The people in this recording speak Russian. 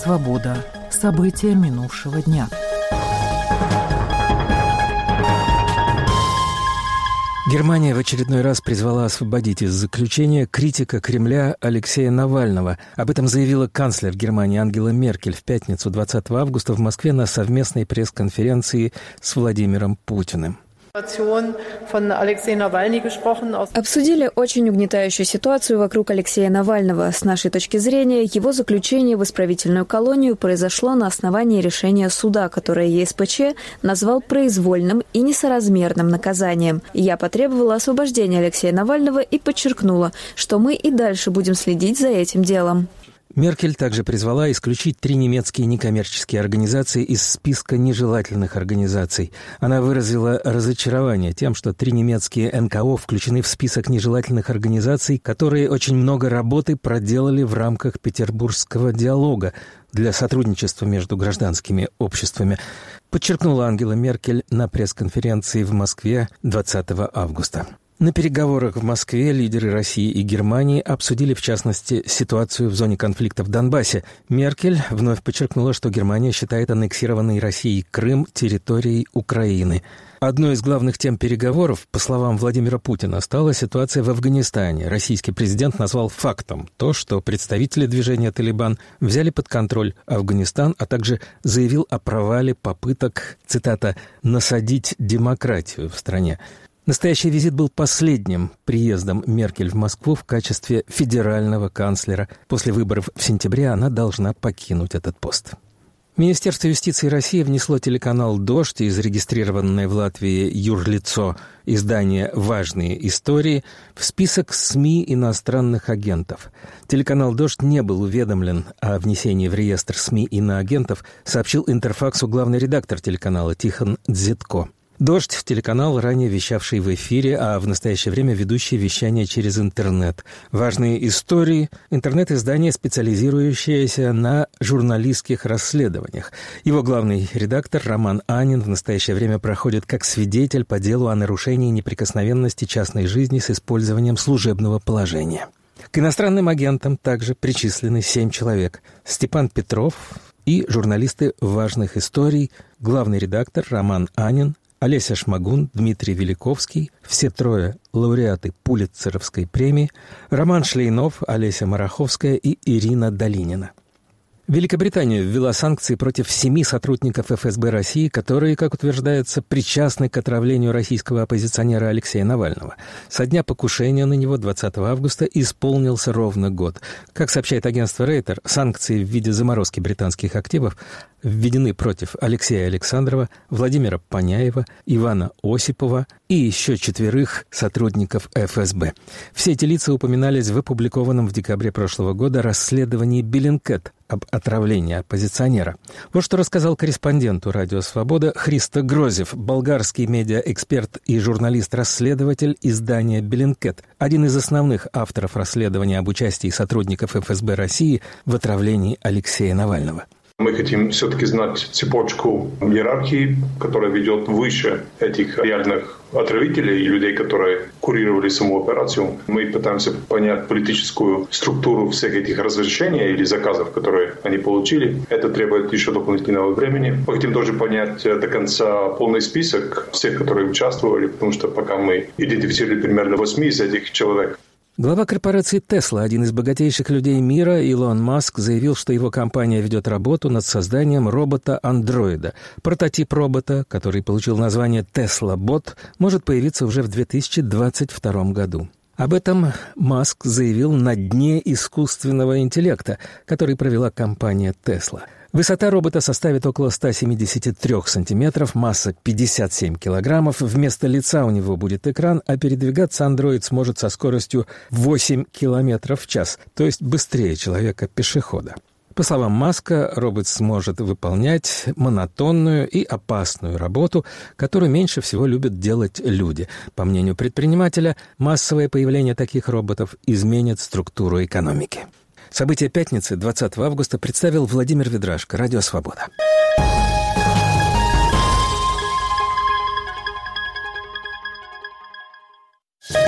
Свобода. События минувшего дня. Германия в очередной раз призвала освободить из заключения критика Кремля Алексея Навального. Об этом заявила канцлер Германии Ангела Меркель в пятницу 20 августа в Москве на совместной пресс-конференции с Владимиром Путиным. Обсудили очень угнетающую ситуацию вокруг Алексея Навального. С нашей точки зрения, его заключение в исправительную колонию произошло на основании решения суда, которое ЕСПЧ назвал произвольным и несоразмерным наказанием. Я потребовала освобождения Алексея Навального и подчеркнула, что мы и дальше будем следить за этим делом. Меркель также призвала исключить 3 немецкие некоммерческие организации из списка нежелательных организаций. Она выразила разочарование тем, что 3 немецкие НКО включены в список нежелательных организаций, которые очень много работы проделали в рамках Петербургского диалога для сотрудничества между гражданскими обществами, подчеркнула Ангела Меркель на пресс-конференции в Москве 20 августа. На переговорах в Москве лидеры России и Германии обсудили, в частности, ситуацию в зоне конфликта в Донбассе. Меркель вновь подчеркнула, что Германия считает аннексированный Россией Крым территорией Украины. Одной из главных тем переговоров, по словам Владимира Путина, стала ситуация в Афганистане. Российский президент назвал фактом то, что представители движения «Талибан» взяли под контроль Афганистан, а также заявил о провале попыток, цитата, «насадить демократию в стране». Настоящий визит был последним приездом Меркель в Москву в качестве федерального канцлера. После выборов в сентябре она должна покинуть этот пост. Министерство юстиции России внесло телеканал «Дождь» и зарегистрированное в Латвии юрлицо издание «Важные истории» в список СМИ иностранных агентов. Телеканал «Дождь» не был уведомлен о внесении в реестр СМИ иноагентов, сообщил Интерфаксу главный редактор телеканала Тихон Дзитко. «Дождь» – телеканал, ранее вещавший в эфире, а в настоящее время ведущий вещание через интернет. «Важные истории» – интернет-издание, специализирующееся на журналистских расследованиях. Его главный редактор Роман Анин в настоящее время проходит как свидетель по делу о нарушении неприкосновенности частной жизни с использованием служебного положения. К иностранным агентам также причислены 7 человек. Степан Петров и журналисты «Важных историй», главный редактор Роман Анин, Олеся Шмагун, Дмитрий Великовский, все 3 лауреаты Пулитцеровской премии, Роман Шлейнов, Олеся Мараховская и Ирина Долинина. Великобритания ввела санкции против 7 сотрудников ФСБ России, которые, как утверждается, причастны к отравлению российского оппозиционера Алексея Навального. Со дня покушения на него 20 августа исполнился ровно год. Как сообщает агентство Рейтер, санкции в виде заморозки британских активов введены против Алексея Александрова, Владимира Паняева, Ивана Осипова и еще 4 сотрудников ФСБ. Все эти лица упоминались в опубликованном в декабре прошлого года расследовании Bellingcat об отравлении оппозиционера. Вот что рассказал корреспонденту «Радио Свобода» Христо Грозев, болгарский медиаэксперт и журналист-расследователь издания Bellingcat, один из основных авторов расследования об участии сотрудников ФСБ России в отравлении Алексея Навального. Мы хотим все-таки знать цепочку иерархии, которая ведет выше этих реальных отравителей и людей, которые курировали саму операцию. Мы пытаемся понять политическую структуру всех этих разрешений или заказов, которые они получили. Это требует еще дополнительного времени. Мы хотим тоже понять до конца полный список всех, которые участвовали, потому что пока мы идентифицировали примерно 8 из этих человек. Глава корпорации Tesla, один из богатейших людей мира, Илон Маск, заявил, что его компания ведет работу над созданием робота-андроида. Прототип робота, который получил название Tesla Bot, может появиться уже в 2022 году. Об этом Маск заявил на дне искусственного интеллекта, который провела компания Tesla. Высота робота составит около 173 сантиметров, масса 57 килограммов. Вместо лица у него будет экран, а передвигаться андроид сможет со скоростью 8 километров в час, то есть быстрее человека-пешехода. По словам Маска, робот сможет выполнять монотонную и опасную работу, которую меньше всего любят делать люди. По мнению предпринимателя, массовое появление таких роботов изменит структуру экономики. События пятницы, 20 августа, представил Владимир Ведрашко, Радио Свобода.